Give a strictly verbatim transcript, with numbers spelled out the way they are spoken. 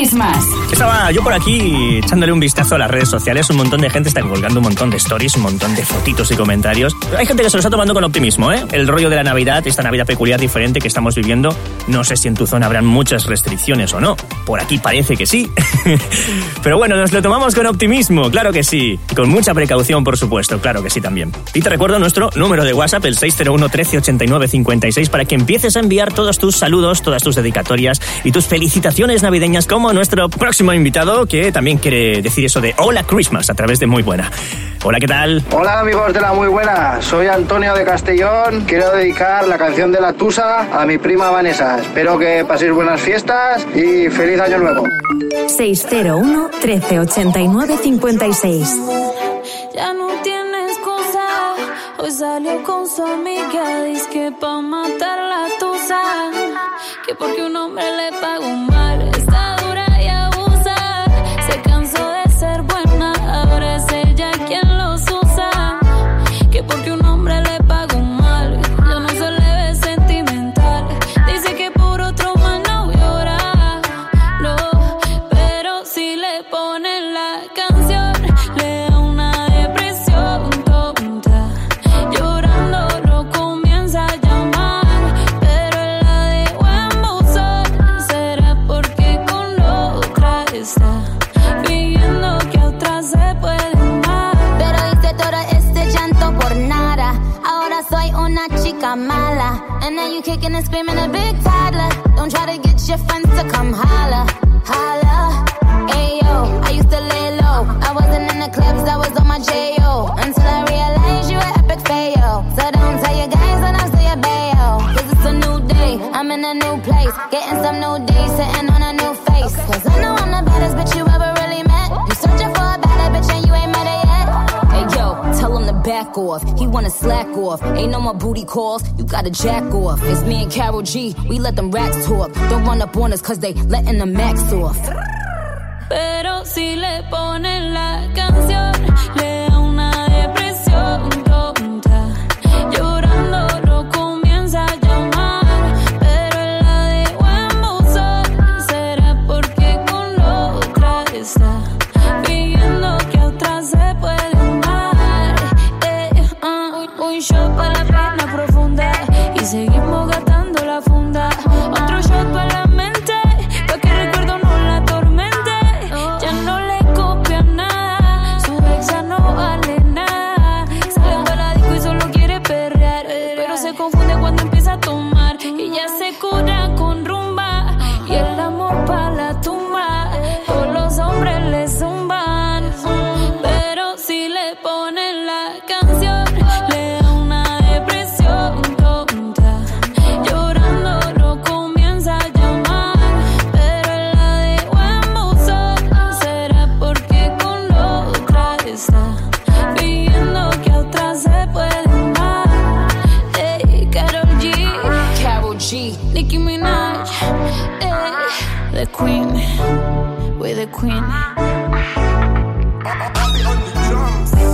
Christmas. Estaba yo por aquí echándole un vistazo a las redes sociales. Un montón de gente está colgando un montón de stories, un montón de fotitos y comentarios. Hay gente que se lo está tomando con optimismo, ¿eh? El rollo de la Navidad, esta Navidad peculiar, diferente que estamos viviendo. No sé si en tu zona habrán muchas restricciones o no. Por aquí parece que sí. Pero bueno, nos lo tomamos con optimismo, claro que sí. Y con mucha precaución, por supuesto, claro que sí también. Y te recuerdo nuestro número de WhatsApp, el seis cero uno, trece, ochenta y nueve, cincuenta y seis, para que empieces a enviar todos tus saludos, todas tus dedicatorias y tus felicitaciones navideñas, como nuestro próximo invitado, que también quiere decir eso de Hola Christmas a través de Muy Buena. Hola, ¿qué tal? Hola, amigos de la Muy Buena. Soy Antonio de Castellón. Quiero dedicar la canción de La Tusa a mi prima Vanessa. Espero que paséis buenas fiestas y feliz año nuevo. seis cero uno, trece, ochenta y nueve, cincuenta y seis. Ya no tienes excusa. Hoy salió con su amiga. Dice que pa' matar la tusa, que porque un hombre le pagó mal, está dura y abusa. Se cansó de ser buena, ahora es ella quien los usa. Que porque un hombre le pagó mal, yo no soy leve sentimental. Dice que por otro mal no llora, no, pero si le ponen la canción, le da una depresión tonta. Llorando lo comienza a llamar, pero él la dejó en buzón. Será porque con otra está fingiendo que a otra se puede amar. Pero hice todo este llanto por nada. Ahora soy una chica mala. And now you kicking and screaming a big toddler. Don't try to get your friends to come holla, holla. Ayo, I used to lay low. I wasn't in the clubs, I was on my J O. Until I realized you were epic fail. So don't tell your guys and I'll say a bail. Cause it's a new day, I'm in a new place. Getting some new days, sitting on a new face. Cause I know I'm the baddest bitch you ever really met. You searching for a better bitch and you ain't met her yet. Hey yo, tell him to back off. He wanna slack off. Ain't no more booty calls, you gotta jack off. It's me and Karol G, we let them rats talk. Don't run up on us cause they letting the max off. Pero si le ponen la canción, le da una depresión tonta. Llorando lo comienza a llamar, pero él la dejó en buzón. Será porque con otra está fingiendo que a otra se puede amar. Eh, uh, un shot para la pena profunda y seguimos gastando la funda. Otro shot para la mente, pa' que recuerdo no la atormente. Ya no le copia nada, su ex ya no vale nada. Sale para la disco y solo quiere perrear, pero se confunde cuando empieza a tomar. Y ya se cura con rumba y el amor pa' la tumba. Todos los hombres le zumban, pero si le ponen la canción, le da una depresión tonta. Llorando lo comienza a llamar, pero él la dejó en buzón. Será porque con otra está fingiendo que a otra se puede amar. Ey, Karol G, Karol G, Nicki Minaj, ey, the Queen, we're the Queen.